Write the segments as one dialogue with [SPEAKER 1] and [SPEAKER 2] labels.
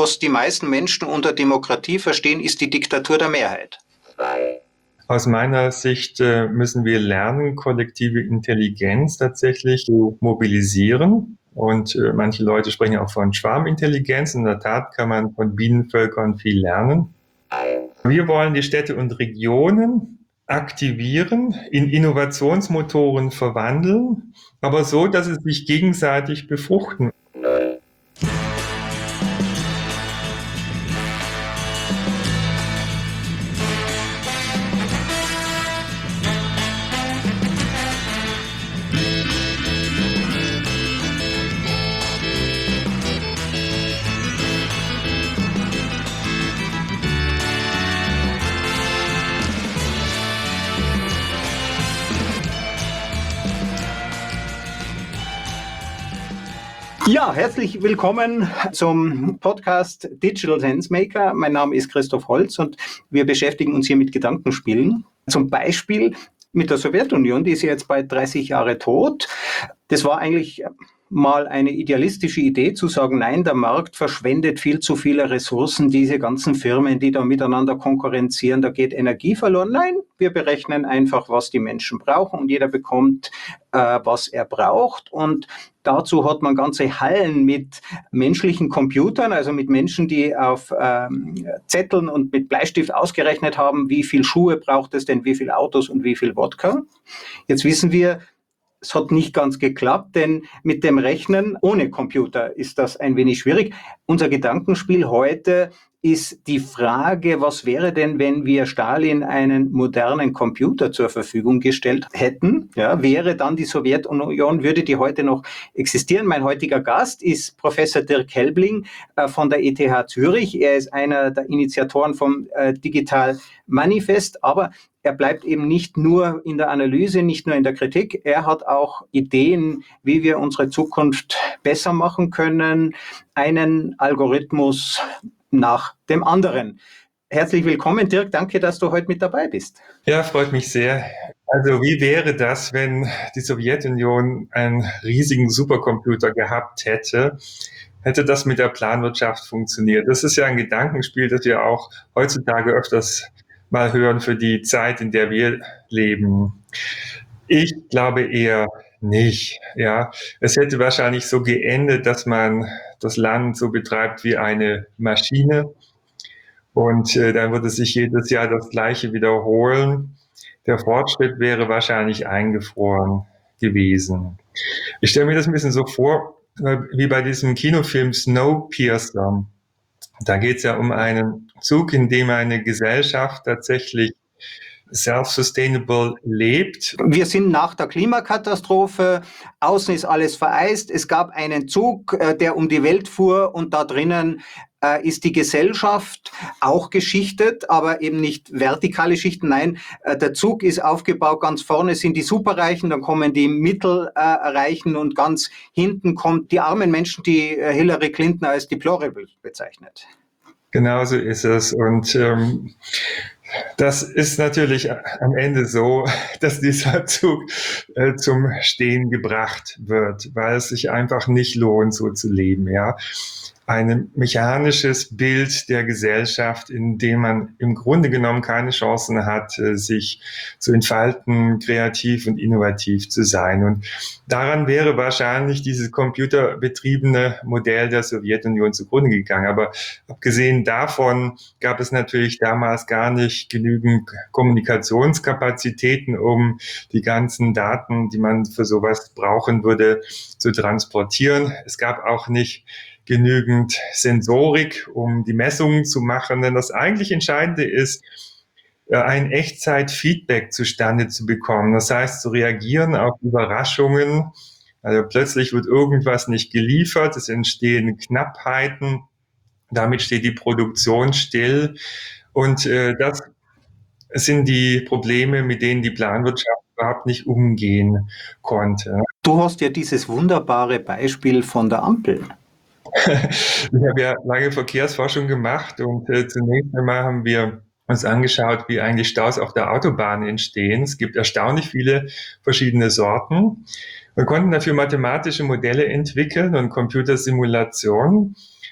[SPEAKER 1] was die meisten Menschen unter Demokratie verstehen, ist die Diktatur der Mehrheit.
[SPEAKER 2] Aus meiner Sicht müssen wir lernen, kollektive Intelligenz tatsächlich zu mobilisieren. Und manche Leute sprechen auch von Schwarmintelligenz. In der Tat kann man von Bienenvölkern viel lernen. Wir wollen die Städte und Regionen aktivieren, in Innovationsmotoren verwandeln, aber so, dass sie sich gegenseitig befruchten.
[SPEAKER 1] Ja, herzlich willkommen zum Podcast Digital Sensemaker. Mein Name ist Christoph Holz und wir beschäftigen uns hier mit Gedankenspielen. Zum Beispiel mit der Sowjetunion, die ist jetzt bald 30 Jahre tot. Das war eigentlich mal eine idealistische Idee zu sagen, nein, der Markt verschwendet viel zu viele Ressourcen, diese ganzen Firmen, die da miteinander konkurrenzieren, da geht Energie verloren. Nein, wir berechnen einfach, was die Menschen brauchen und jeder bekommt, was er braucht. Und dazu hat man ganze Hallen mit menschlichen Computern, also mit Menschen, die auf Zetteln und mit Bleistift ausgerechnet haben, wie viel Schuhe braucht es denn, wie viel Autos und wie viel Wodka. Jetzt wissen wir, es hat nicht ganz geklappt, denn mit dem Rechnen ohne Computer ist das ein wenig schwierig. Unser Gedankenspiel heute ist die Frage, was wäre denn, wenn wir Stalin einen modernen Computer zur Verfügung gestellt hätten? Ja, wäre dann die Sowjetunion, würde die heute noch existieren? Mein heutiger Gast ist Professor Dirk Helbling von der ETH Zürich. Er ist einer der Initiatoren vom Digital Manifest, aber er bleibt eben nicht nur in der Analyse, nicht nur in der Kritik. Er hat auch Ideen, wie wir unsere Zukunft besser machen können. Einen Algorithmus nach dem anderen. Herzlich willkommen, Dirk. Danke, dass du heute mit dabei bist.
[SPEAKER 2] Ja, freut mich sehr. Also wie wäre das, wenn die Sowjetunion einen riesigen Supercomputer gehabt hätte? Hätte das mit der Planwirtschaft funktioniert? Das ist ja ein Gedankenspiel, das wir auch heutzutage öfters mal hören für die Zeit, in der wir leben. Ich glaube eher nicht. Ja, es hätte wahrscheinlich so geendet, dass man das Land so betreibt wie eine Maschine und dann würde sich jedes Jahr das Gleiche wiederholen. Der Fortschritt wäre wahrscheinlich eingefroren gewesen. Ich stelle mir das ein bisschen so vor, wie bei diesem Kinofilm Snowpiercer. Da geht es ja um einen Zug, in dem eine Gesellschaft tatsächlich self-sustainable lebt.
[SPEAKER 1] Wir sind nach der Klimakatastrophe, außen ist alles vereist, es gab einen Zug, der um die Welt fuhr und da drinnen ist die Gesellschaft auch geschichtet, aber eben nicht vertikale Schichten. Nein, der Zug ist aufgebaut, ganz vorne sind die Superreichen, dann kommen die Mittelreichen und ganz hinten kommt die armen Menschen, die Hillary Clinton als deplorable bezeichnet.
[SPEAKER 2] Genauso ist es und das ist natürlich am Ende so, dass dieser Zug zum Stehen gebracht wird, weil es sich einfach nicht lohnt, so zu leben, ja. Ein mechanisches Bild der Gesellschaft, in dem man im Grunde genommen keine Chancen hat, sich zu entfalten, kreativ und innovativ zu sein. Und daran wäre wahrscheinlich dieses computerbetriebene Modell der Sowjetunion zugrunde gegangen. Aber abgesehen davon gab es natürlich damals gar nicht genügend Kommunikationskapazitäten, um die ganzen Daten, die man für sowas brauchen würde, zu transportieren. Es gab auch nicht genügend Sensorik, um die Messungen zu machen. Denn das eigentlich Entscheidende ist, ein Echtzeit-Feedback zustande zu bekommen. Das heißt, zu reagieren auf Überraschungen. Also plötzlich wird irgendwas nicht geliefert, es entstehen Knappheiten, damit steht die Produktion still. Und das sind die Probleme, mit denen die Planwirtschaft überhaupt nicht umgehen konnte.
[SPEAKER 1] Du hast ja dieses wunderbare Beispiel von der Ampel.
[SPEAKER 2] Ich habe ja lange Verkehrsforschung gemacht und zunächst einmal haben wir uns angeschaut, wie eigentlich Staus auf der Autobahn entstehen. Es gibt erstaunlich viele verschiedene Sorten. Wir konnten dafür mathematische Modelle entwickeln und Computersimulationen.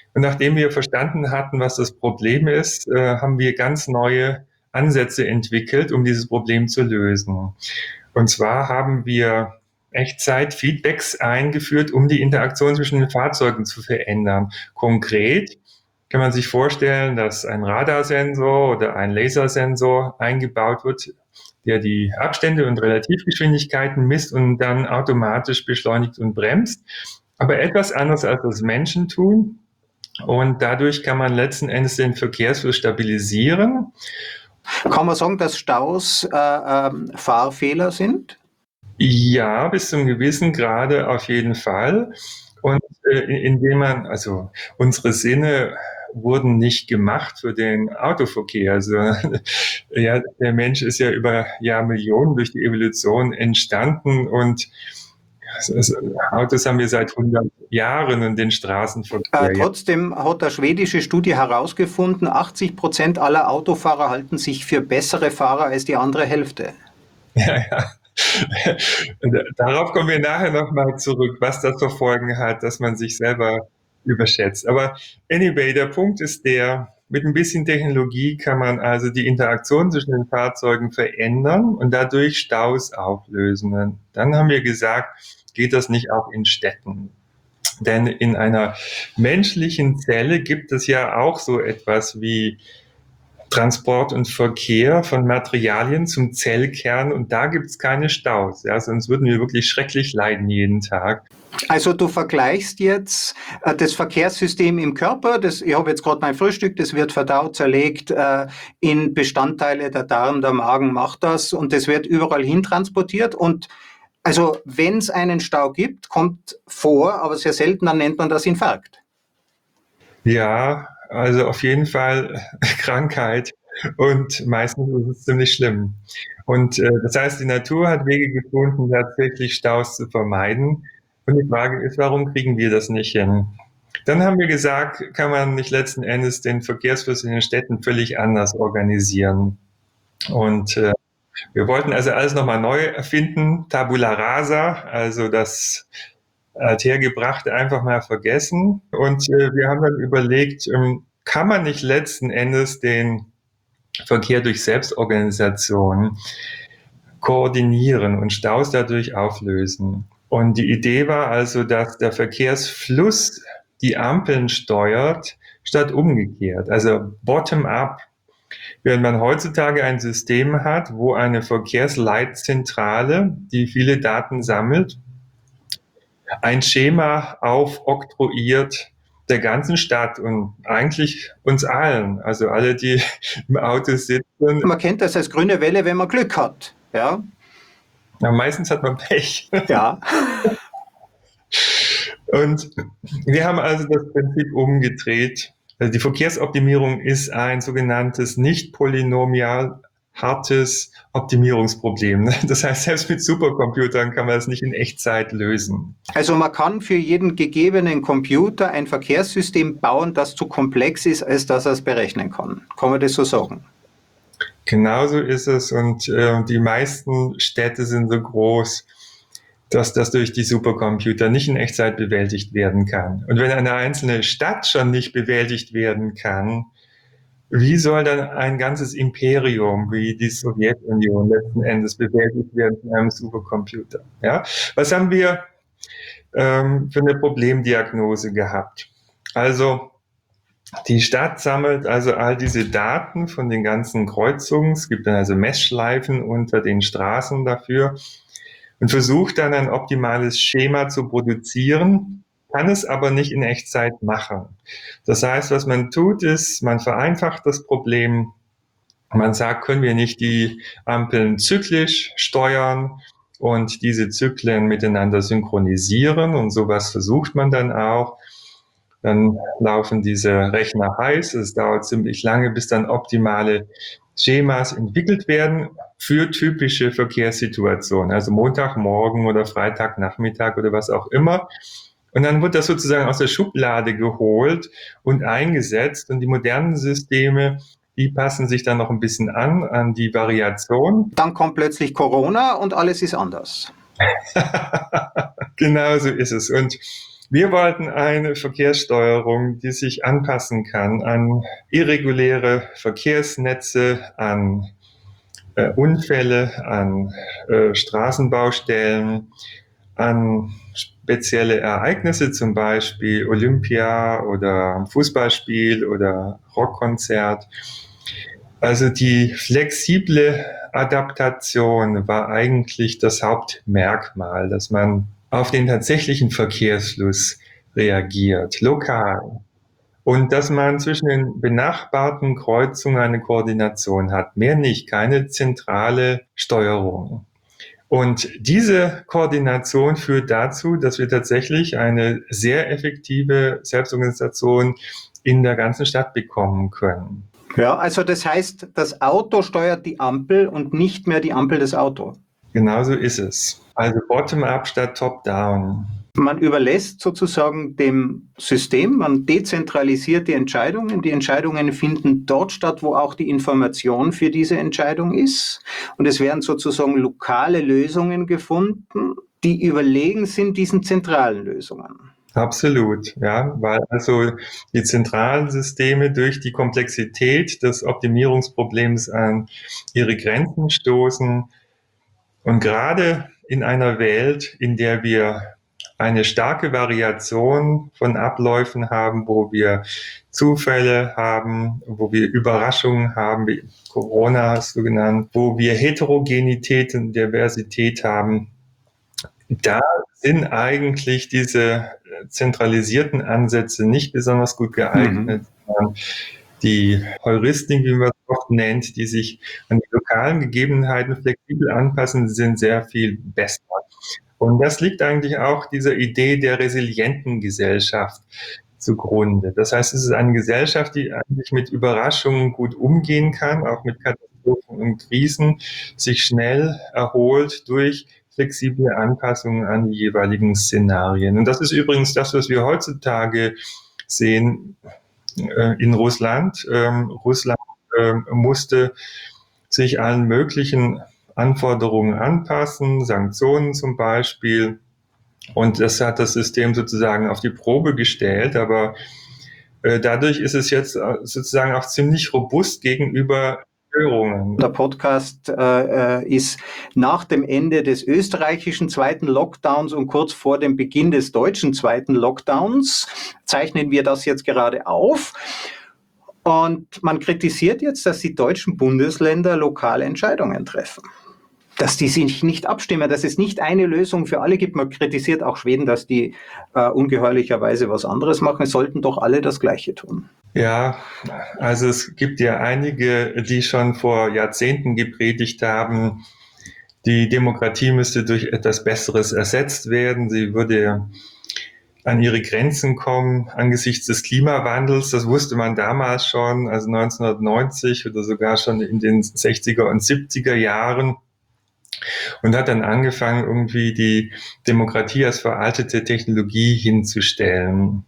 [SPEAKER 2] Und nachdem wir verstanden hatten, was das Problem ist, haben wir ganz neue Ansätze entwickelt, um dieses Problem zu lösen. Und zwar haben wir Echtzeit-Feedbacks eingeführt, um die Interaktion zwischen den Fahrzeugen zu verändern. Konkret kann man sich vorstellen, dass ein Radarsensor oder ein Lasersensor eingebaut wird, der die Abstände und Relativgeschwindigkeiten misst und dann automatisch beschleunigt und bremst. Aber etwas anderes als das Menschen tun. Und dadurch kann man letzten Endes den Verkehrsfluss stabilisieren.
[SPEAKER 1] Kann man sagen, dass Staus Fahrfehler sind?
[SPEAKER 2] Ja, bis zu einem gewissen Grade auf jeden Fall. Und indem man, also unsere Sinne wurden nicht gemacht für den Autoverkehr. Also ja, der Mensch ist ja über Jahrmillionen durch die Evolution entstanden und Autos haben wir seit 100 Jahren und den Straßenverkehr.
[SPEAKER 1] Trotzdem hat eine schwedische Studie herausgefunden, 80% aller Autofahrer halten sich für bessere Fahrer als die andere Hälfte.
[SPEAKER 2] Ja, ja. Darauf kommen wir nachher nochmal zurück, was das für Folgen hat, dass man sich selber überschätzt. Aber anyway, der Punkt ist der, mit ein bisschen Technologie kann man also die Interaktion zwischen den Fahrzeugen verändern und dadurch Staus auflösen. Und dann haben wir gesagt, geht das nicht auch in Städten? Denn in einer menschlichen Zelle gibt es ja auch so etwas wie Transport und Verkehr von Materialien zum Zellkern und da gibt es keine Staus. Ja, sonst würden wir wirklich schrecklich leiden jeden Tag.
[SPEAKER 1] Also du vergleichst jetzt das Verkehrssystem im Körper, ich habe jetzt gerade mein Frühstück, das wird verdaut, zerlegt in Bestandteile, der Darm, der Magen macht das und das wird überall hin transportiert und also wenn es einen Stau gibt, kommt vor, aber sehr selten, dann nennt man das Infarkt.
[SPEAKER 2] Ja, also auf jeden Fall Krankheit und meistens ist es ziemlich schlimm. Und das heißt, die Natur hat Wege gefunden, tatsächlich Staus zu vermeiden. Und die Frage ist, warum kriegen wir das nicht hin? Dann haben wir gesagt, kann man nicht letzten Endes den Verkehrsfluss in den Städten völlig anders organisieren. Und wir wollten also alles nochmal neu erfinden, Tabula rasa, also das Althergebrachte einfach mal vergessen. Und wir haben dann überlegt, kann man nicht letzten Endes den Verkehr durch Selbstorganisation koordinieren und Staus dadurch auflösen? Und die Idee war also, dass der Verkehrsfluss die Ampeln steuert, statt umgekehrt, also bottom-up. Während man heutzutage ein System hat, wo eine Verkehrsleitzentrale, die viele Daten sammelt, ein Schema aufoktroyiert der ganzen Stadt und eigentlich uns allen, also alle, die im Auto sitzen.
[SPEAKER 1] Man kennt das als grüne Welle, wenn man Glück hat. Ja,
[SPEAKER 2] Ja, meistens hat man Pech.
[SPEAKER 1] ja.
[SPEAKER 2] Und wir haben also das Prinzip umgedreht. Also die Verkehrsoptimierung ist ein sogenanntes nicht polynomial hartes Optimierungsproblem. Das heißt, selbst mit Supercomputern kann man es nicht in Echtzeit lösen.
[SPEAKER 1] Also man kann für jeden gegebenen Computer ein Verkehrssystem bauen, das zu komplex ist, als dass er es berechnen kann. Kann man das so sagen?
[SPEAKER 2] Genauso ist es und die meisten Städte sind so groß, dass das durch die Supercomputer nicht in Echtzeit bewältigt werden kann. Und wenn eine einzelne Stadt schon nicht bewältigt werden kann, wie soll dann ein ganzes Imperium wie die Sowjetunion letzten Endes bewältigt werden von einem Supercomputer? Ja? Was haben wir für eine Problemdiagnose gehabt? Also die Stadt sammelt also all diese Daten von den ganzen Kreuzungen. Es gibt dann also Messschleifen unter den Straßen dafür und versucht dann ein optimales Schema zu produzieren, kann es aber nicht in Echtzeit machen. Das heißt, was man tut, ist, man vereinfacht das Problem. Man sagt, können wir nicht die Ampeln zyklisch steuern und diese Zyklen miteinander synchronisieren und sowas versucht man dann auch. Dann laufen diese Rechner heiß. Es dauert ziemlich lange, bis dann optimale Schemas entwickelt werden für typische Verkehrssituationen, also Montagmorgen oder Freitagnachmittag oder was auch immer. Und dann wird das sozusagen aus der Schublade geholt und eingesetzt. Und die modernen Systeme, die passen sich dann noch ein bisschen an die Variation.
[SPEAKER 1] Dann kommt plötzlich Corona und alles ist anders.
[SPEAKER 2] Genau so ist es. Und Wir wollten eine Verkehrssteuerung, die sich anpassen kann an irreguläre Verkehrsnetze, an Unfälle, an Straßenbaustellen, an spezielle Ereignisse, zum Beispiel Olympia oder Fußballspiel oder Rockkonzert. Also die flexible Adaptation war eigentlich das Hauptmerkmal, dass man auf den tatsächlichen Verkehrsfluss reagiert, lokal. Und dass man zwischen den benachbarten Kreuzungen eine Koordination hat. Mehr nicht, keine zentrale Steuerung. Und diese Koordination führt dazu, dass wir tatsächlich eine sehr effektive Selbstorganisation in der ganzen Stadt bekommen können.
[SPEAKER 1] Ja, also das heißt, das Auto steuert die Ampel und nicht mehr die Ampel das Auto.
[SPEAKER 2] Genauso ist es. Also bottom-up statt top-down.
[SPEAKER 1] Man überlässt sozusagen dem System, man dezentralisiert die Entscheidungen. Die Entscheidungen finden dort statt, wo auch die Information für diese Entscheidung ist. Und es werden sozusagen lokale Lösungen gefunden, die überlegen sind diesen zentralen Lösungen.
[SPEAKER 2] Absolut, ja, weil also die zentralen Systeme durch die Komplexität des Optimierungsproblems an ihre Grenzen stoßen. Und gerade in einer Welt, in der wir eine starke Variation von Abläufen haben, wo wir Zufälle haben, wo wir Überraschungen haben, wie Corona hast du genannt, wo wir Heterogenität und Diversität haben, da sind eigentlich diese zentralisierten Ansätze nicht besonders gut geeignet. Die Heuristiken, wie man es oft nennt, die sich an die lokalen Gegebenheiten flexibel anpassen, sind sehr viel besser. Und das liegt eigentlich auch dieser Idee der resilienten Gesellschaft zugrunde. Das heißt, es ist eine Gesellschaft, die eigentlich mit Überraschungen gut umgehen kann, auch mit Katastrophen und Krisen, sich schnell erholt durch flexible Anpassungen an die jeweiligen Szenarien. Und das ist übrigens das, was wir heutzutage sehen in Russland. Russland musste sich allen möglichen Anforderungen anpassen, Sanktionen zum Beispiel. Und das hat das System sozusagen auf die Probe gestellt. Aber dadurch ist es jetzt sozusagen auch ziemlich robust gegenüber Störungen.
[SPEAKER 1] Der Podcast ist nach dem Ende des österreichischen zweiten Lockdowns und kurz vor dem Beginn des deutschen zweiten Lockdowns. Zeichnen wir das jetzt gerade auf. Und man kritisiert jetzt, dass die deutschen Bundesländer lokale Entscheidungen treffen. Dass die sich nicht abstimmen, dass es nicht eine Lösung für alle gibt. Man kritisiert auch Schweden, dass die ungeheuerlicherweise was anderes machen. Es sollten doch alle das Gleiche tun.
[SPEAKER 2] Ja, also es gibt ja einige, die schon vor Jahrzehnten gepredigt haben, die Demokratie müsste durch etwas Besseres ersetzt werden. Sie würde an ihre Grenzen kommen angesichts des Klimawandels. Das wusste man damals schon, also 1990 oder sogar schon in den 60er und 70er Jahren. Und hat dann angefangen, irgendwie die Demokratie als veraltete Technologie hinzustellen.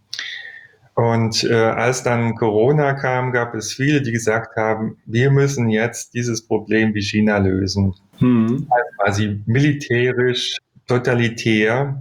[SPEAKER 2] Und als dann Corona kam, gab es viele, die gesagt haben, wir müssen jetzt dieses Problem wie China lösen. Also quasi militärisch, totalitär.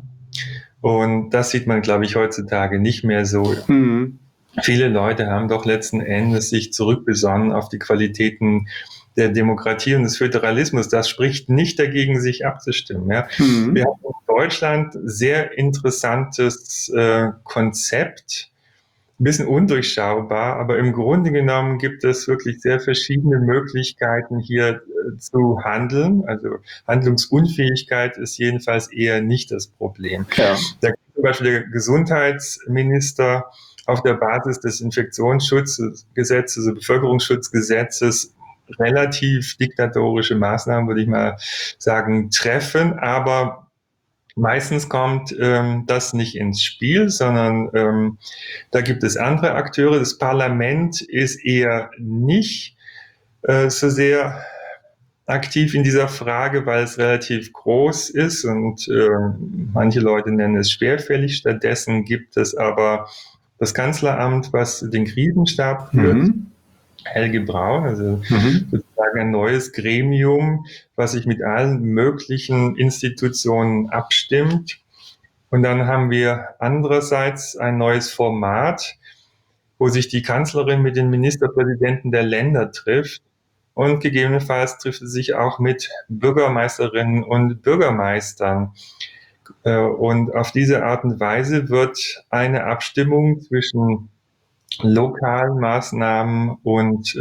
[SPEAKER 2] Und das sieht man, glaube ich, heutzutage nicht mehr so. Viele Leute haben doch letzten Endes sich zurückbesonnen auf die Qualitäten der Demokratie und des Föderalismus. Das spricht nicht dagegen, sich abzustimmen. Ja. Wir haben in Deutschland sehr interessantes Konzept, ein bisschen undurchschaubar, aber im Grunde genommen gibt es wirklich sehr verschiedene Möglichkeiten hier zu handeln. Also Handlungsunfähigkeit ist jedenfalls eher nicht das Problem. Ja. Da kann zum Beispiel der Gesundheitsminister auf der Basis des Infektionsschutzgesetzes, also Bevölkerungsschutzgesetzes, relativ diktatorische Maßnahmen, würde ich mal sagen, treffen, aber meistens kommt das nicht ins Spiel, sondern da gibt es andere Akteure. Das Parlament ist eher nicht so sehr aktiv in dieser Frage, weil es relativ groß ist und manche Leute nennen es schwerfällig. Stattdessen gibt es aber das Kanzleramt, was den Krisenstab führt. Helge Braun, also sozusagen ein neues Gremium, was sich mit allen möglichen Institutionen abstimmt. Und dann haben wir andererseits ein neues Format, wo sich die Kanzlerin mit den Ministerpräsidenten der Länder trifft. Und gegebenenfalls trifft sie sich auch mit Bürgermeisterinnen und Bürgermeistern. Und auf diese Art und Weise wird eine Abstimmung zwischen lokalen Maßnahmen und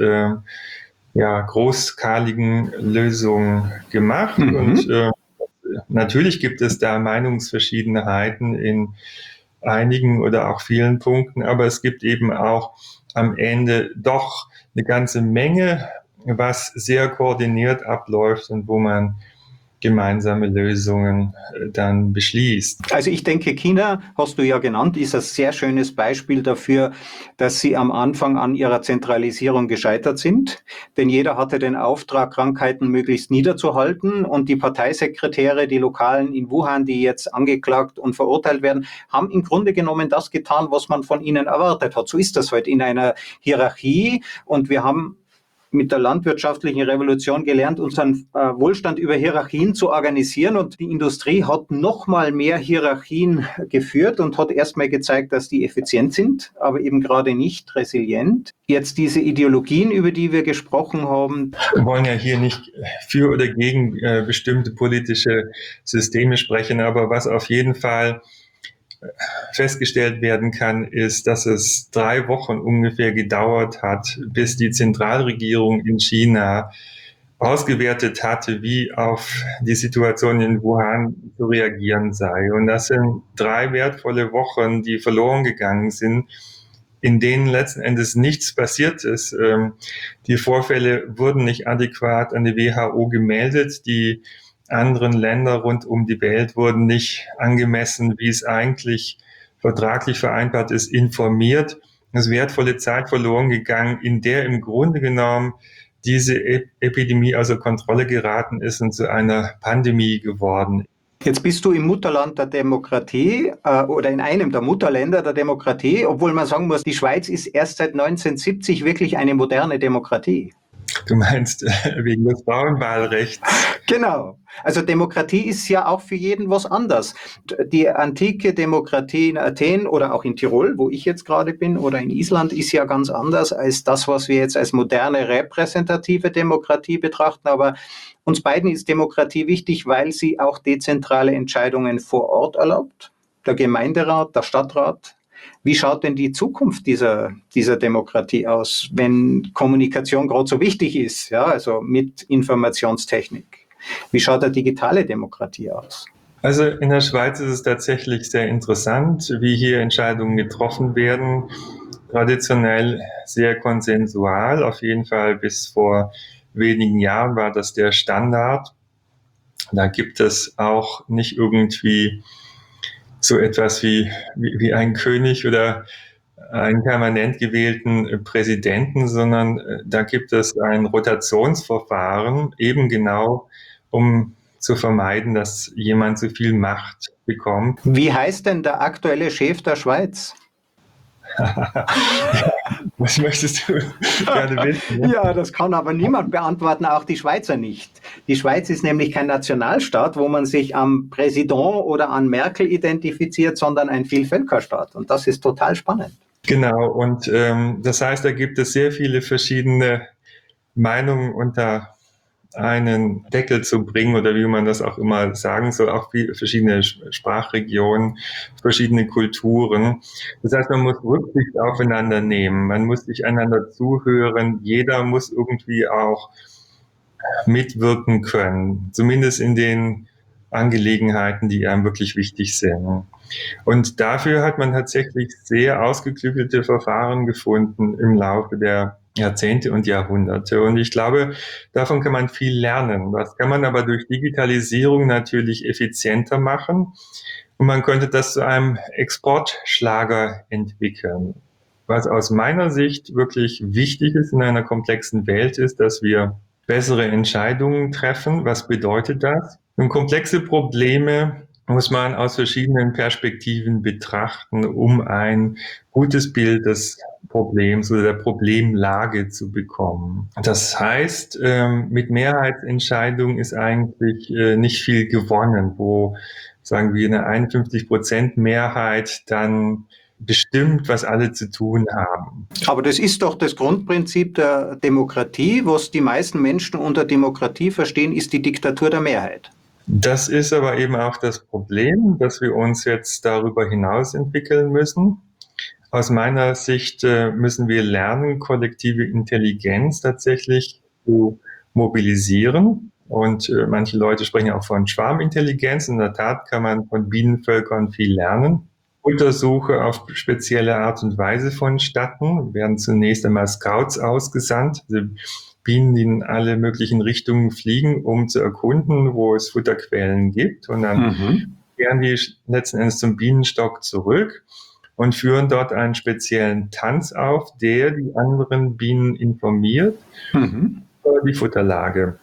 [SPEAKER 2] großskaligen Lösungen gemacht. Und natürlich gibt es da Meinungsverschiedenheiten in einigen oder auch vielen Punkten, aber es gibt eben auch am Ende doch eine ganze Menge, was sehr koordiniert abläuft und wo man gemeinsame Lösungen dann beschließt.
[SPEAKER 1] Also ich denke, China, hast du ja genannt, ist ein sehr schönes Beispiel dafür, dass sie am Anfang an ihrer Zentralisierung gescheitert sind. Denn jeder hatte den Auftrag, Krankheiten möglichst niederzuhalten. Und die Parteisekretäre, die Lokalen in Wuhan, die jetzt angeklagt und verurteilt werden, haben im Grunde genommen das getan, was man von ihnen erwartet hat. So ist das halt in einer Hierarchie. Und wir haben mit der landwirtschaftlichen Revolution gelernt, unseren Wohlstand über Hierarchien zu organisieren. Und die Industrie hat noch mal mehr Hierarchien geführt und hat erstmal gezeigt, dass die effizient sind, aber eben gerade nicht resilient. Jetzt diese Ideologien, über die wir gesprochen haben.
[SPEAKER 2] Wir wollen ja hier nicht für oder gegen bestimmte politische Systeme sprechen, aber was auf jeden Fall festgestellt werden kann, ist, dass es 3 Wochen ungefähr gedauert hat, bis die Zentralregierung in China ausgewertet hatte, wie auf die Situation in Wuhan zu reagieren sei. Und das sind 3 wertvolle Wochen, die verloren gegangen sind, in denen letzten Endes nichts passiert ist. Die Vorfälle wurden nicht adäquat an die WHO gemeldet, die anderen Länder rund um die Welt wurden nicht angemessen, wie es eigentlich vertraglich vereinbart ist, informiert. Es ist wertvolle Zeit verloren gegangen, in der im Grunde genommen diese Epidemie außer Kontrolle geraten ist und zu einer Pandemie geworden.
[SPEAKER 1] Jetzt bist du im Mutterland der Demokratie oder in einem der Mutterländer der Demokratie, obwohl man sagen muss, die Schweiz ist erst seit 1970 wirklich eine moderne Demokratie.
[SPEAKER 2] Du meinst wegen des Frauenwahlrechts?
[SPEAKER 1] Genau. Also Demokratie ist ja auch für jeden was anderes. Die antike Demokratie in Athen oder auch in Tirol, wo ich jetzt gerade bin, oder in Island, ist ja ganz anders als das, was wir jetzt als moderne repräsentative Demokratie betrachten. Aber uns beiden ist Demokratie wichtig, weil sie auch dezentrale Entscheidungen vor Ort erlaubt. Der Gemeinderat, der Stadtrat. Wie schaut denn die Zukunft dieser Demokratie aus, wenn Kommunikation gerade so wichtig ist, ja, also mit Informationstechnik? Wie schaut eine digitale Demokratie aus?
[SPEAKER 2] Also in der Schweiz ist es tatsächlich sehr interessant, wie hier Entscheidungen getroffen werden. Traditionell sehr konsensual, auf jeden Fall bis vor wenigen Jahren war das der Standard. Da gibt es auch nicht irgendwie so etwas wie ein König oder einen permanent gewählten Präsidenten, sondern da gibt es ein Rotationsverfahren, eben genau, um zu vermeiden, dass jemand zu viel Macht bekommt.
[SPEAKER 1] Wie heißt denn der aktuelle Chef der Schweiz?
[SPEAKER 2] Was möchtest du gerne wissen? Ne?
[SPEAKER 1] Ja, das kann aber niemand beantworten, auch die Schweizer nicht. Die Schweiz ist nämlich kein Nationalstaat, wo man sich am Präsident oder an Merkel identifiziert, sondern ein Vielvölkerstaat. Und das ist total spannend.
[SPEAKER 2] Genau, und das heißt, da gibt es sehr viele verschiedene Meinungen unter einen Deckel zu bringen oder wie man das auch immer sagen soll, auch verschiedene Sprachregionen, verschiedene Kulturen. Das heißt, man muss Rücksicht aufeinander nehmen, man muss sich einander zuhören, jeder muss irgendwie auch mitwirken können, zumindest in den Angelegenheiten, die einem wirklich wichtig sind. Und dafür hat man tatsächlich sehr ausgeklügelte Verfahren gefunden im Laufe der Jahrzehnte und Jahrhunderte. Und ich glaube, davon kann man viel lernen. Das kann man aber durch Digitalisierung natürlich effizienter machen. Und man könnte das zu einem Exportschlager entwickeln. Was aus meiner Sicht wirklich wichtig ist in einer komplexen Welt ist, dass wir bessere Entscheidungen treffen. Was bedeutet das? Und komplexe Probleme muss man aus verschiedenen Perspektiven betrachten, um ein gutes Bild des Problems oder der Problemlage zu bekommen. Das heißt, mit Mehrheitsentscheidungen ist eigentlich nicht viel gewonnen, wo sagen wir, eine 51% Mehrheit dann bestimmt, was alle zu tun haben.
[SPEAKER 1] Aber das ist doch das Grundprinzip der Demokratie. Was die meisten Menschen unter Demokratie verstehen, ist die Diktatur der Mehrheit.
[SPEAKER 2] Das ist aber eben auch das Problem, dass wir uns jetzt darüber hinaus entwickeln müssen. Aus meiner Sicht müssen wir lernen, kollektive Intelligenz tatsächlich zu mobilisieren. Und manche Leute sprechen auch von Schwarmintelligenz. In der Tat kann man von Bienenvölkern viel lernen. Untersuche auf spezielle Art und Weise vonstatten, werden zunächst einmal Scouts ausgesandt, also Bienen, die in alle möglichen Richtungen fliegen, um zu erkunden, wo es Futterquellen gibt. Und dann kehren die letzten Endes zum Bienenstock zurück und führen dort einen speziellen Tanz auf, der die anderen Bienen informiert über die Futterlage.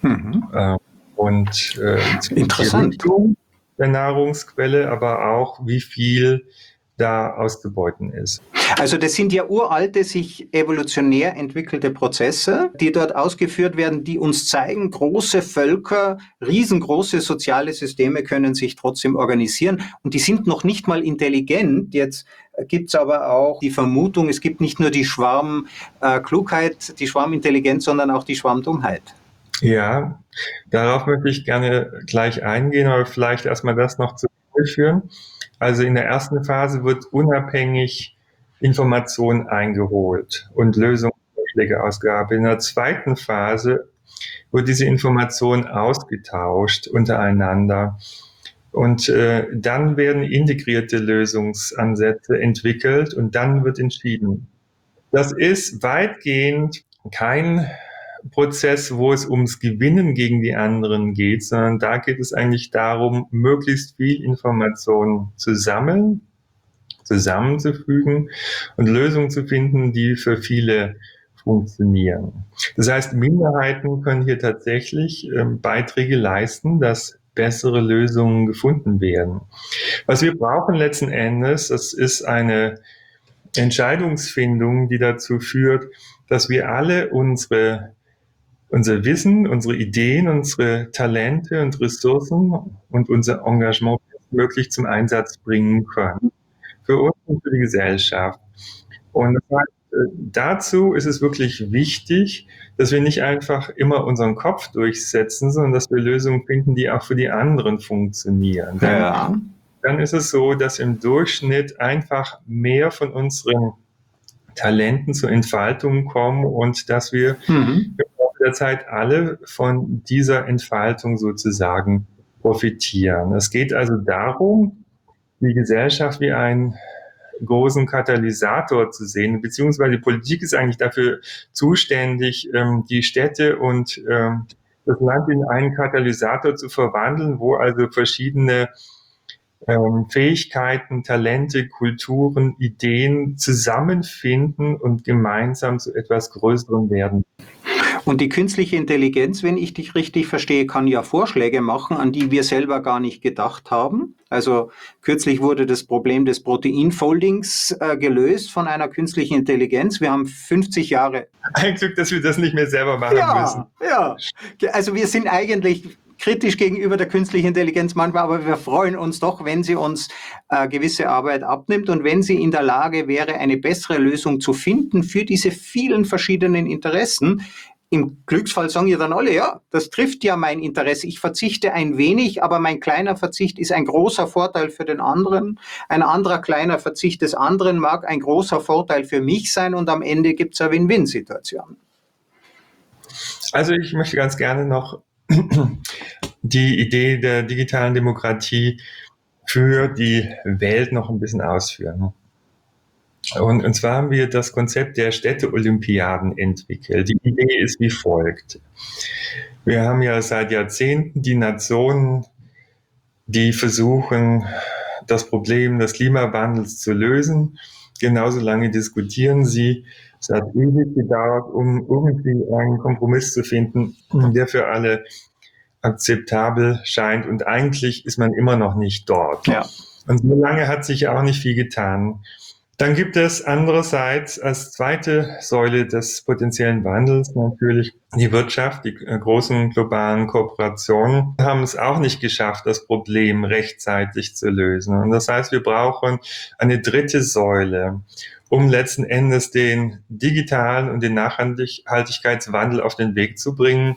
[SPEAKER 1] Interessant.
[SPEAKER 2] Der Nahrungsquelle, aber auch wie viel da auszubeuten ist.
[SPEAKER 1] Also das sind ja uralte, sich evolutionär entwickelte Prozesse, die dort ausgeführt werden, die uns zeigen, große Völker, riesengroße soziale Systeme können sich trotzdem organisieren und die sind noch nicht mal intelligent. Jetzt gibt's aber auch die Vermutung, es gibt nicht nur die Schwarmklugheit, die Schwarmintelligenz, sondern auch die Schwarmdummheit.
[SPEAKER 2] Ja, darauf möchte ich gerne gleich eingehen, aber vielleicht erstmal das noch zu führen. Also in der ersten Phase wird unabhängig Information eingeholt und Lösungsvorschläge ausgearbeitet. In der zweiten Phase wird diese Information ausgetauscht untereinander. Und dann werden integrierte Lösungsansätze entwickelt und dann wird entschieden. Das ist weitgehend kein Prozess, wo es ums Gewinnen gegen die anderen geht, sondern da geht es eigentlich darum, möglichst viel Information zu sammeln, zusammenzufügen und Lösungen zu finden, die für viele funktionieren. Das heißt, Minderheiten können hier tatsächlich Beiträge leisten, dass bessere Lösungen gefunden werden. Was wir brauchen letzten Endes, das ist eine Entscheidungsfindung, die dazu führt, dass wir alle unser Wissen, unsere Ideen, unsere Talente und Ressourcen und unser Engagement möglich zum Einsatz bringen können. Für uns und für die Gesellschaft. Und dazu ist es wirklich wichtig, dass wir nicht einfach immer unseren Kopf durchsetzen, sondern dass wir Lösungen finden, die auch für die anderen funktionieren. Dann ist es so, dass im Durchschnitt einfach mehr von unseren Talenten zur Entfaltung kommen und dass wir im Laufe der Zeit alle von dieser Entfaltung sozusagen profitieren. Es geht also darum, die Gesellschaft wie einen großen Katalysator zu sehen, beziehungsweise die Politik ist eigentlich dafür zuständig, die Städte und das Land in einen Katalysator zu verwandeln, wo also verschiedene Fähigkeiten, Talente, Kulturen, Ideen zusammenfinden und gemeinsam zu etwas Größerem werden.
[SPEAKER 1] Und die künstliche Intelligenz, wenn ich dich richtig verstehe, kann ja Vorschläge machen, an die wir selber gar nicht gedacht haben. Also kürzlich wurde das Problem des Proteinfoldings gelöst von einer künstlichen Intelligenz. Wir haben 50 Jahre...
[SPEAKER 2] Ein Glück, dass wir das nicht mehr selber machen müssen.
[SPEAKER 1] Ja, also wir sind eigentlich kritisch gegenüber der künstlichen Intelligenz manchmal, aber wir freuen uns doch, wenn sie uns gewisse Arbeit abnimmt und wenn sie in der Lage wäre, eine bessere Lösung zu finden für diese vielen verschiedenen Interessen. Im Glücksfall sagen ja dann alle, ja, das trifft ja mein Interesse. Ich verzichte ein wenig, aber mein kleiner Verzicht ist ein großer Vorteil für den anderen. Ein anderer kleiner Verzicht des anderen mag ein großer Vorteil für mich sein und am Ende gibt es eine Win-Win-Situation.
[SPEAKER 2] Also ich möchte ganz gerne noch die Idee der digitalen Demokratie für die Welt noch ein bisschen ausführen. Und zwar haben wir das Konzept der Städte-Olympiaden entwickelt. Die Idee ist wie folgt. Wir haben ja seit Jahrzehnten die Nationen, die versuchen, das Problem des Klimawandels zu lösen. Genauso lange diskutieren sie. Es hat ewig gedauert, um irgendwie einen Kompromiss zu finden, der für alle akzeptabel scheint. Und eigentlich ist man immer noch nicht dort.
[SPEAKER 1] Ja.
[SPEAKER 2] Und so lange hat sich auch nicht viel getan. Dann gibt es andererseits als zweite Säule des potenziellen Wandels natürlich die Wirtschaft. Die großen globalen Kooperationen haben es auch nicht geschafft, das Problem rechtzeitig zu lösen. Und das heißt, wir brauchen eine dritte Säule, um letzten Endes den digitalen und den Nachhaltigkeitswandel auf den Weg zu bringen,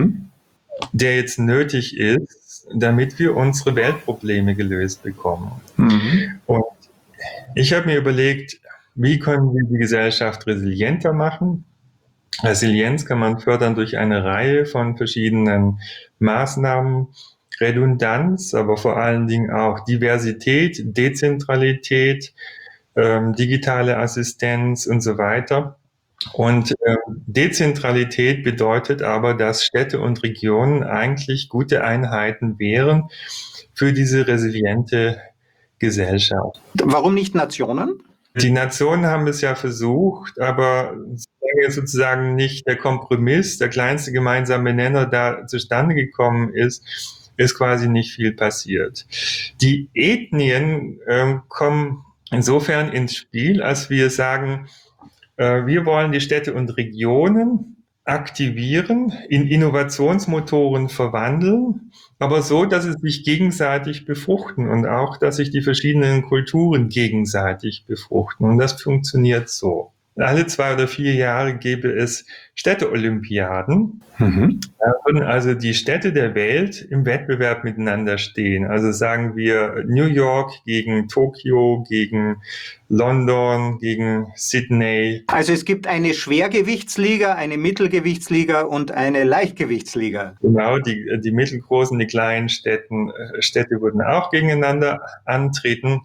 [SPEAKER 2] der jetzt nötig ist, damit wir unsere Weltprobleme gelöst bekommen. Und ich habe mir überlegt, wie können wir die Gesellschaft resilienter machen? Resilienz kann man fördern durch eine Reihe von verschiedenen Maßnahmen. Redundanz, aber vor allen Dingen auch Diversität, Dezentralität, digitale Assistenz und so weiter. Und Dezentralität bedeutet aber, dass Städte und Regionen eigentlich gute Einheiten wären für diese resiliente Gesellschaft.
[SPEAKER 1] Warum nicht Nationen?
[SPEAKER 2] Die Nationen haben es ja versucht, aber solange sozusagen nicht der Kompromiss, der kleinste gemeinsame Nenner da zustande gekommen ist quasi nicht viel passiert. Die Ethnien kommen insofern ins Spiel, als wir sagen, wir wollen die Städte und Regionen aktivieren, in Innovationsmotoren verwandeln, aber so, dass sie sich gegenseitig befruchten und auch, dass sich die verschiedenen Kulturen gegenseitig befruchten. Und das funktioniert so. Alle 2 oder 4 Jahre gäbe es Städte-Olympiaden. Da würden also die Städte der Welt im Wettbewerb miteinander stehen. Also sagen wir New York gegen Tokio, gegen London, gegen Sydney.
[SPEAKER 1] Also es gibt eine Schwergewichtsliga, eine Mittelgewichtsliga und eine Leichtgewichtsliga.
[SPEAKER 2] Genau, die mittelgroßen, die kleinen Städte würden auch gegeneinander antreten.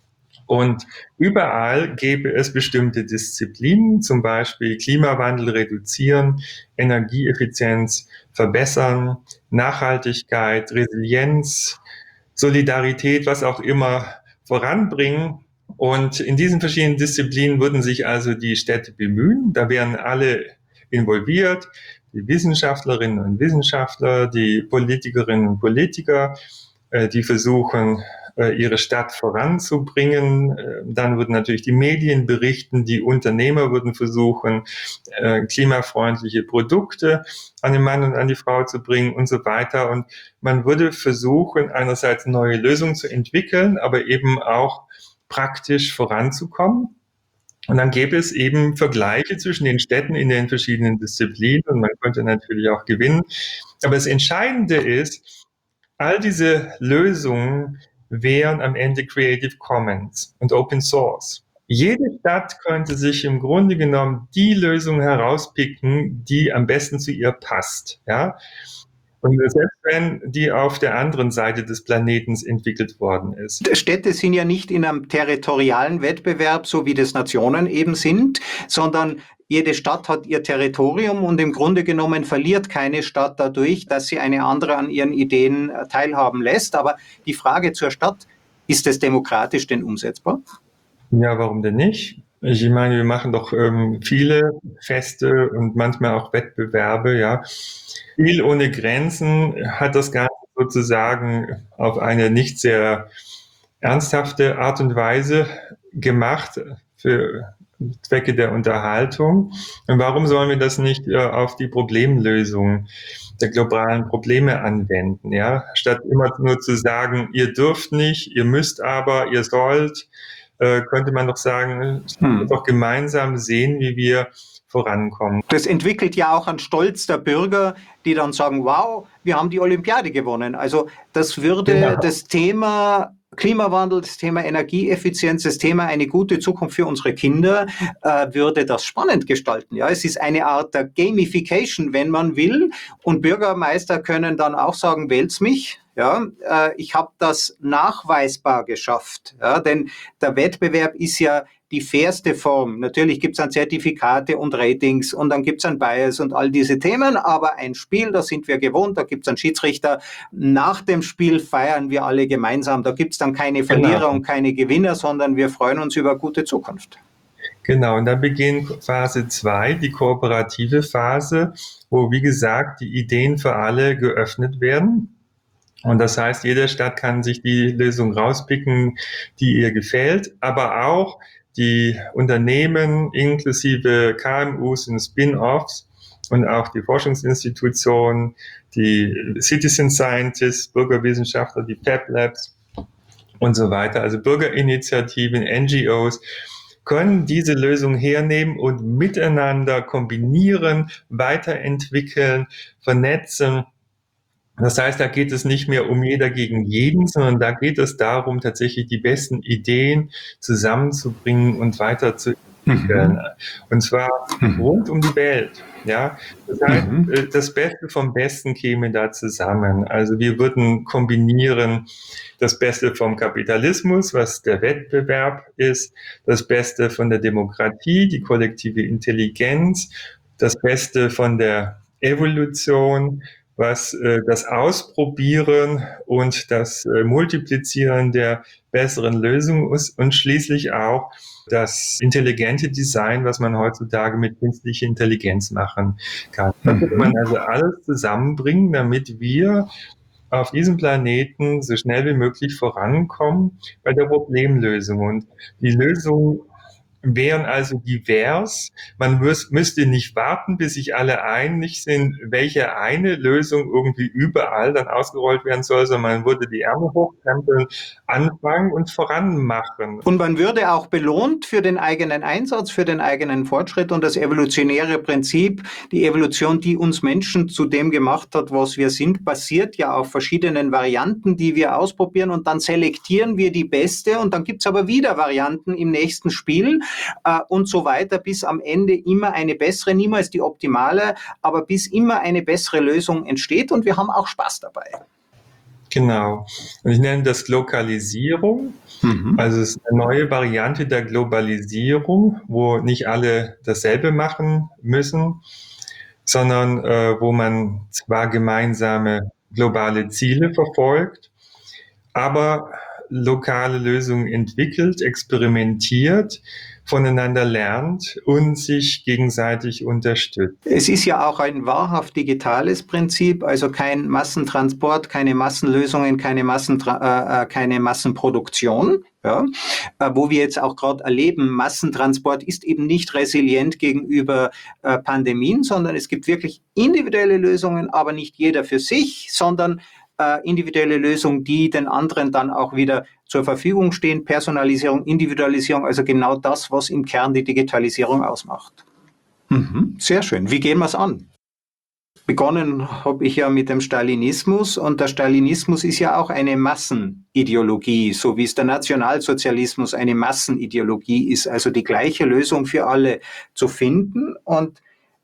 [SPEAKER 2] Und überall gäbe es bestimmte Disziplinen, zum Beispiel Klimawandel reduzieren, Energieeffizienz verbessern, Nachhaltigkeit, Resilienz, Solidarität, was auch immer voranbringen. Und in diesen verschiedenen Disziplinen würden sich also die Städte bemühen. Da wären alle involviert, die Wissenschaftlerinnen und Wissenschaftler, die Politikerinnen und Politiker, die versuchen, ihre Stadt voranzubringen. Dann würden natürlich die Medien berichten, die Unternehmer würden versuchen, klimafreundliche Produkte an den Mann und an die Frau zu bringen und so weiter. Und man würde versuchen, einerseits neue Lösungen zu entwickeln, aber eben auch praktisch voranzukommen. Und dann gäbe es eben Vergleiche zwischen den Städten in den verschiedenen Disziplinen und man könnte natürlich auch gewinnen. Aber das Entscheidende ist, all diese Lösungen wären am Ende Creative Commons und Open Source. Jede Stadt könnte sich im Grunde genommen die Lösung herauspicken, die am besten zu ihr passt. Ja? Und selbst wenn die auf der anderen Seite des Planeten entwickelt worden ist.
[SPEAKER 1] Städte sind ja nicht in einem territorialen Wettbewerb, so wie das Nationen eben sind, sondern jede Stadt hat ihr Territorium und im Grunde genommen verliert keine Stadt dadurch, dass sie eine andere an ihren Ideen teilhaben lässt. Aber die Frage zur Stadt, ist es demokratisch denn umsetzbar?
[SPEAKER 2] Ja, warum denn nicht? Ich meine, wir machen doch viele Feste und manchmal auch Wettbewerbe, ja. Spiel ohne Grenzen hat das Ganze sozusagen auf eine nicht sehr ernsthafte Art und Weise gemacht für Zwecke der Unterhaltung. Und warum sollen wir das nicht auf die Problemlösung der globalen Probleme anwenden? Ja? Statt immer nur zu sagen, ihr dürft nicht, ihr müsst aber, ihr sollt, könnte man doch sagen, doch gemeinsam sehen, wie wir vorankommen.
[SPEAKER 1] Das entwickelt ja auch einen Stolz der Bürger, die dann sagen, wow, wir haben die Olympiade gewonnen. Also das würde das Thema Klimawandel, das Thema Energieeffizienz, das Thema eine gute Zukunft für unsere Kinder, würde das spannend gestalten. Ja, es ist eine Art der Gamification, wenn man will. Und Bürgermeister können dann auch sagen, wählt's mich. Ja, ich habe das nachweisbar geschafft. Ja, denn der Wettbewerb ist ja die fairste Form. Natürlich gibt es dann Zertifikate und Ratings und dann gibt es ein Bias und all diese Themen, aber ein Spiel, das sind wir gewohnt, da gibt es einen Schiedsrichter. Nach dem Spiel feiern wir alle gemeinsam. Da gibt es dann keine Verlierer und keine Gewinner, sondern wir freuen uns über gute Zukunft.
[SPEAKER 2] Genau, und dann beginnt Phase 2, die kooperative Phase, wo, wie gesagt, die Ideen für alle geöffnet werden. Und das heißt, jede Stadt kann sich die Lösung rauspicken, die ihr gefällt, aber auch die Unternehmen inklusive KMUs und Spin-offs und auch die Forschungsinstitutionen, die Citizen Scientists, Bürgerwissenschaftler, die Fab Labs und so weiter, also Bürgerinitiativen, NGOs, können diese Lösung hernehmen und miteinander kombinieren, weiterentwickeln, vernetzen. Das heißt, da geht es nicht mehr um jeder gegen jeden, sondern da geht es darum, tatsächlich die besten Ideen zusammenzubringen und weiterzuentwickeln. Und zwar rund um die Welt. Ja, das heißt, das Beste vom Besten käme da zusammen. Also wir würden kombinieren das Beste vom Kapitalismus, was der Wettbewerb ist, das Beste von der Demokratie, die kollektive Intelligenz, das Beste von der Evolution, was das Ausprobieren und das Multiplizieren der besseren Lösungen ist und schließlich auch das intelligente Design, was man heutzutage mit künstlicher Intelligenz machen kann. Das muss man also alles zusammenbringen, damit wir auf diesem Planeten so schnell wie möglich vorankommen bei der Problemlösung. Und die Lösung wären also divers. Man müsste nicht warten, bis sich alle einig sind, welche eine Lösung irgendwie überall dann ausgerollt werden soll, sondern man würde die Ärmel hochkrempeln, anfangen und voranmachen.
[SPEAKER 1] Und man würde auch belohnt für den eigenen Einsatz, für den eigenen Fortschritt und das evolutionäre Prinzip, die Evolution, die uns Menschen zu dem gemacht hat, was wir sind, basiert ja auf verschiedenen Varianten, die wir ausprobieren und dann selektieren wir die beste und dann gibt's aber wieder Varianten im nächsten Spiel und so weiter, bis am Ende immer eine bessere, niemals die optimale, aber bis immer eine bessere Lösung entsteht und wir haben auch Spaß dabei.
[SPEAKER 2] Genau. Und ich nenne das Lokalisierung. Also es ist eine neue Variante der Globalisierung, wo nicht alle dasselbe machen müssen, sondern wo man zwar gemeinsame globale Ziele verfolgt, aber lokale Lösungen entwickelt, experimentiert, voneinander lernt und sich gegenseitig unterstützt.
[SPEAKER 1] Es ist ja auch ein wahrhaft digitales Prinzip, also kein Massentransport, keine Massenlösungen, keine Massenproduktion. Ja, wo wir jetzt auch gerade erleben, Massentransport ist eben nicht resilient gegenüber Pandemien, sondern es gibt wirklich individuelle Lösungen, aber nicht jeder für sich, sondern individuelle Lösungen, die den anderen dann auch wieder zur Verfügung stehen. Personalisierung, Individualisierung, also genau das, was im Kern die Digitalisierung ausmacht. Sehr schön. Wie gehen wir es an? Begonnen habe ich ja mit dem Stalinismus und der Stalinismus ist ja auch eine Massenideologie, so wie es der Nationalsozialismus eine Massenideologie ist, also die gleiche Lösung für alle zu finden. Und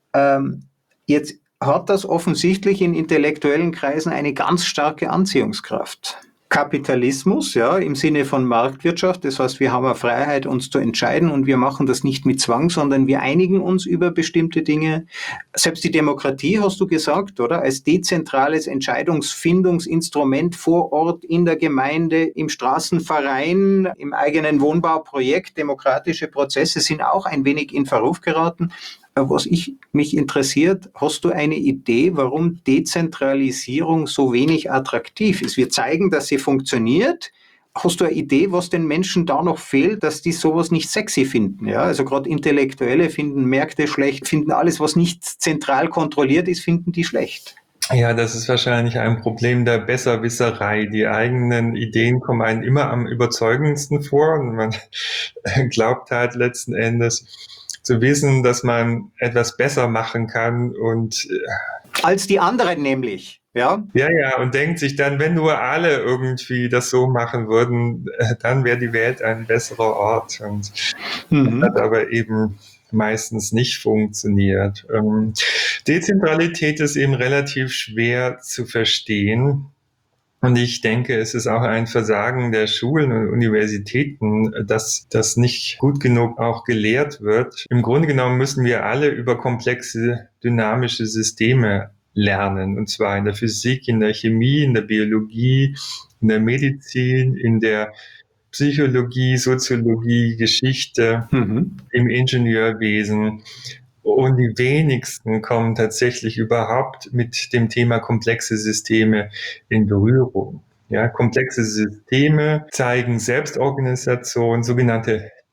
[SPEAKER 1] jetzt hat das offensichtlich in intellektuellen Kreisen eine ganz starke Anziehungskraft. Kapitalismus, ja, im Sinne von Marktwirtschaft, das heißt, wir haben eine Freiheit, uns zu entscheiden und wir machen das nicht mit Zwang, sondern wir einigen uns über bestimmte Dinge. Selbst die Demokratie, hast du gesagt, oder? Als dezentrales Entscheidungsfindungsinstrument vor Ort, in der Gemeinde, im Straßenverein, im eigenen Wohnbauprojekt, demokratische Prozesse sind auch ein wenig in Verruf geraten. Was mich interessiert, hast du eine Idee, warum Dezentralisierung so wenig attraktiv ist? Wir zeigen, dass sie funktioniert. Hast du eine Idee, was den Menschen da noch fehlt, dass die sowas nicht sexy finden? Ja, also gerade Intellektuelle finden Märkte schlecht, finden alles, was nicht zentral kontrolliert ist, finden die schlecht.
[SPEAKER 2] Ja, das ist wahrscheinlich ein Problem der Besserwisserei. Die eigenen Ideen kommen einem immer am überzeugendsten vor und man glaubt halt letzten Endes zu wissen, dass man etwas besser machen kann und
[SPEAKER 1] als die anderen nämlich, ja?
[SPEAKER 2] Ja, und denkt sich dann, wenn nur alle irgendwie das so machen würden, dann wäre die Welt ein besserer Ort. Und das hat aber eben meistens nicht funktioniert. Dezentralität ist eben relativ schwer zu verstehen. Und ich denke, es ist auch ein Versagen der Schulen und Universitäten, dass das nicht gut genug auch gelehrt wird. Im Grunde genommen müssen wir alle über komplexe, dynamische Systeme lernen. Und zwar in der Physik, in der Chemie, in der Biologie, in der Medizin, in der Psychologie, Soziologie, Geschichte, im Ingenieurwesen. Und die wenigsten kommen tatsächlich überhaupt mit dem Thema komplexe Systeme in Berührung. Ja, komplexe Systeme zeigen Selbstorganisation, sogenannte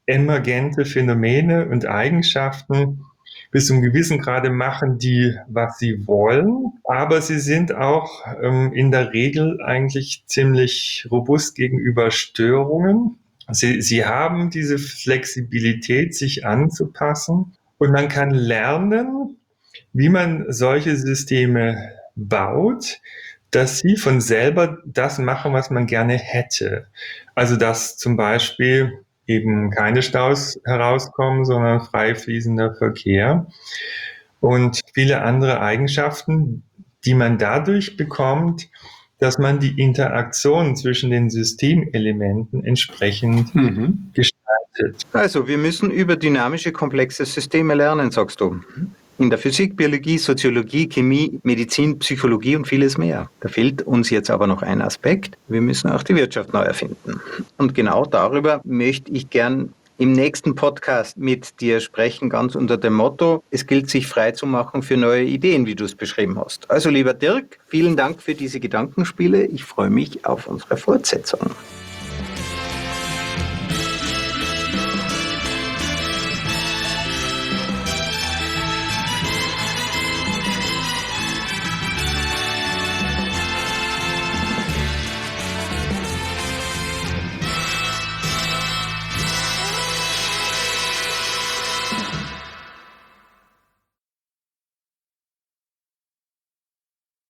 [SPEAKER 2] emergente Phänomene und Eigenschaften. Bis zu einem gewissen Grade machen die, was sie wollen, aber sie sind auch in der Regel eigentlich ziemlich robust gegenüber Störungen. Sie haben diese Flexibilität, sich anzupassen, und man kann lernen, wie man solche Systeme baut, dass sie von selber das machen, was man gerne hätte. Also dass zum Beispiel eben keine Staus herauskommen, sondern frei fließender Verkehr und viele andere Eigenschaften, die man dadurch bekommt, dass man die Interaktion zwischen den Systemelementen entsprechend gestaltet.
[SPEAKER 1] Also, wir müssen über dynamische, komplexe Systeme lernen, sagst du. In der Physik, Biologie, Soziologie, Chemie, Medizin, Psychologie und vieles mehr. Da fehlt uns jetzt aber noch ein Aspekt. Wir müssen auch die Wirtschaft neu erfinden. Und genau darüber möchte ich gern im nächsten Podcast mit dir sprechen, ganz unter dem Motto, es gilt, sich frei zu machen für neue Ideen, wie du es beschrieben hast. Also, lieber Dirk, vielen Dank für diese Gedankenspiele. Ich freue mich auf unsere Fortsetzung.